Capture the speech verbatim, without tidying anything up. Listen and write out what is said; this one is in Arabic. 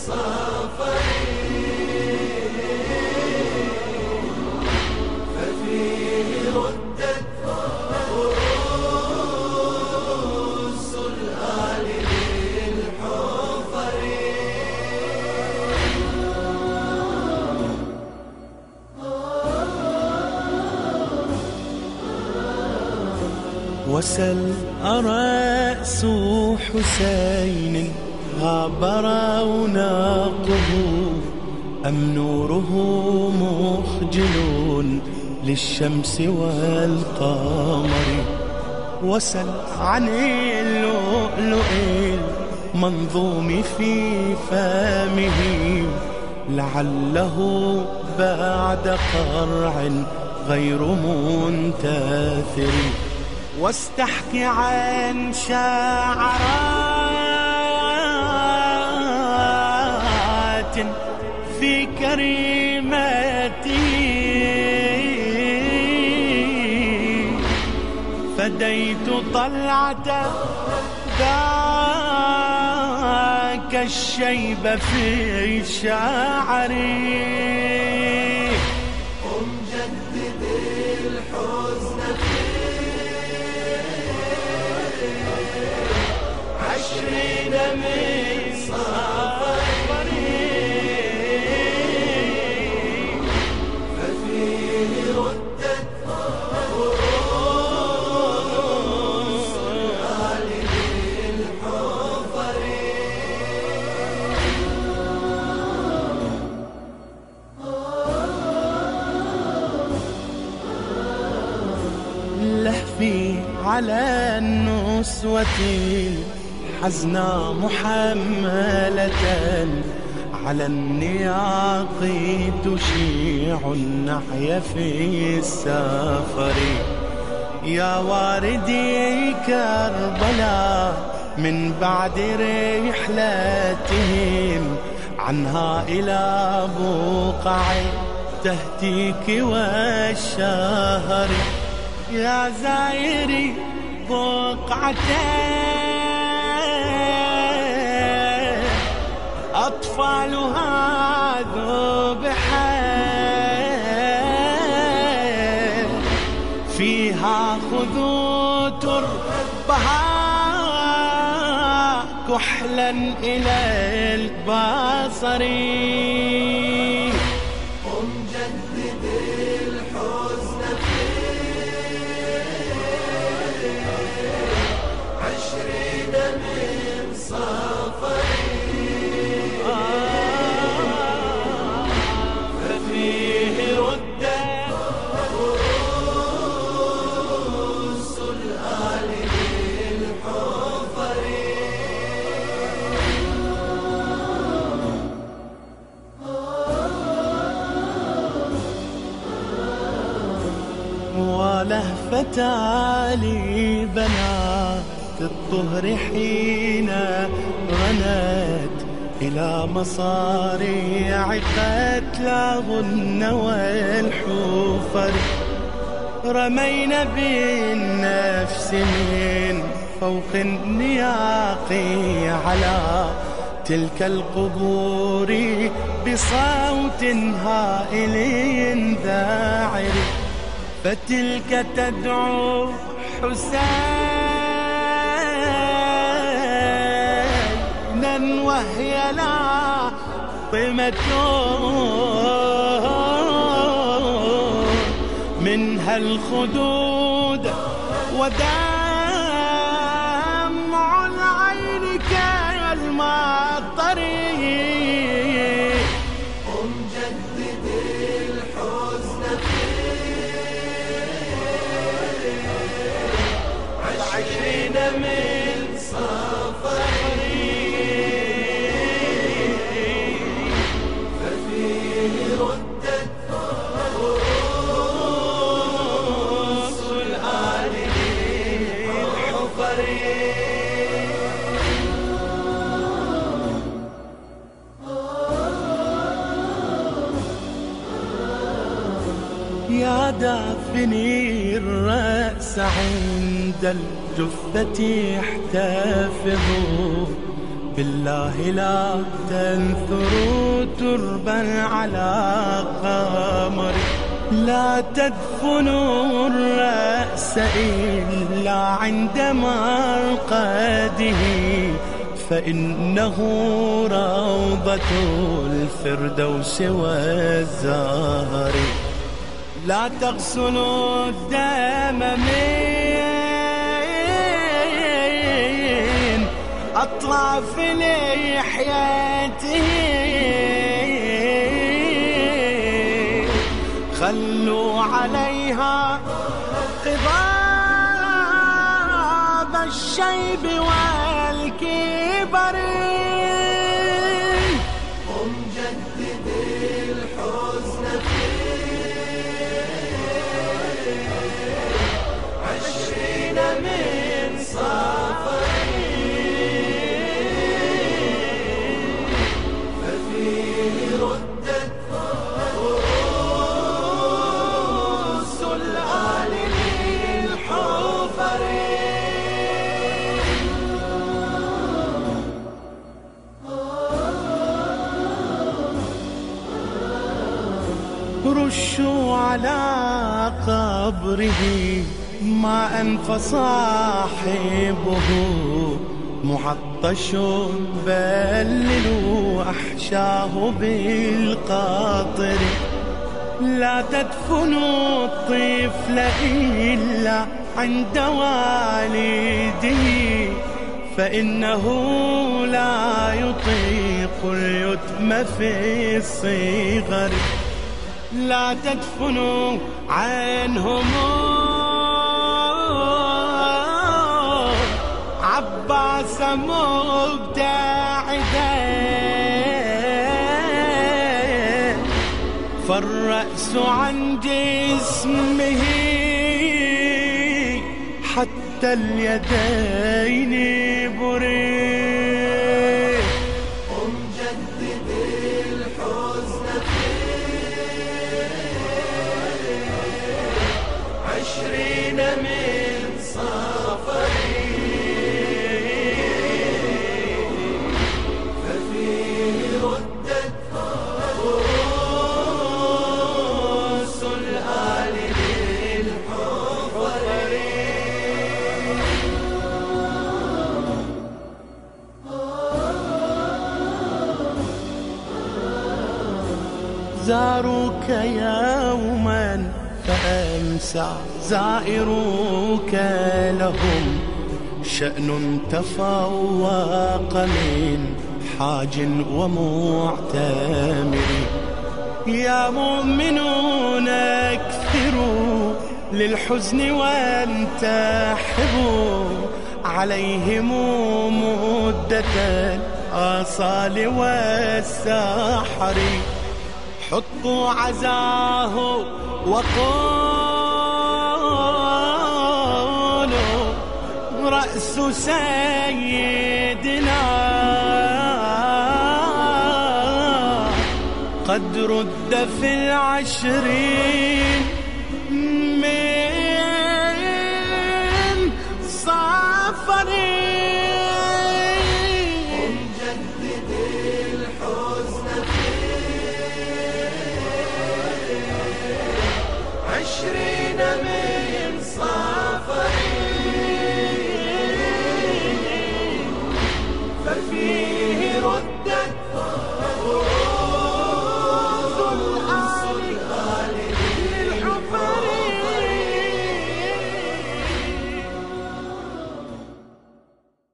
صفري ففيه ردت رؤوس الآل للحفر. وسل رأس حسين غاب رونقه أم نوره مخجل للشمس والقمر. وسل عن اللؤلؤ المنظوم في فمه لعله بعد قرع غير منتثر. واستحك عن شعرات في كريمته فديت طلعة ذاك الشيب في شعري. أمجدد الحزن عشرين من صفري ففيه ردت رؤوس الآل للحفر. لهفي على النسوة حزنا محملة على النياق تشيع النحي في السفر. يا واردي كربلاء من بعد رحلتهم عنها إلى بقع تهتيك والشهر. يا زائري بقعتين أطفالها ذبحا فيها خذوا تربها كحلا إلى البصر. أمجدد الحزن عشرين من صفري ففيه ردت رؤوس الآل للحفر. ولهفة لي بنات الطهر حين غنت إلى مصاريع قتلاهن والحفر. رمينا بالنفس من فوق النياق على تلك القبور بصوت هائل ذاعر. فتلك تدعو حسينا وهي لاطمة منها الخدود ودمع العين كالمطر. أمجدد الحزن عشرين من صفري ففيه ردت رؤوس الآل للحفر. يا دافني الرأس عند الجثة احتفظوا بالله لا تنثروا تربا على قمري، لا تدفنوا الرأس إلا عند مرقده، فإنه روضة الفردوس والزهر. لا تغسلوا الدم من أطراف لحياته، خلوا عليها قضاب الشيب والكبر. قم جدد الحزن في عشرين من صفر، ففيه ردت رؤوس الآل للحفر. رشوا على قبره ماء فصاحبه معطش، بللوا أحشاه بالقاطر. لا تدفنوا الطفل إلا عند والده، فإنه لا يطيق اليتم في الصغر. لا تدفنوا عنهم عباس مبتعدا، فالرأس عن جسمه حتى اليدين بريء. قم جدد الحزن في عشرين من صفر، ففيه ردت رؤوس الآل للحفر. زاروك يوما فأمسى زائروك لهم شأن تفوق من حاج ومعتمر. يا مؤمنون اكثروا للحزن وانتحبوا عليهم مدة الآصال والسحر. حطوا عزاه وقولوا رأس سيدنا قد رد في العشرين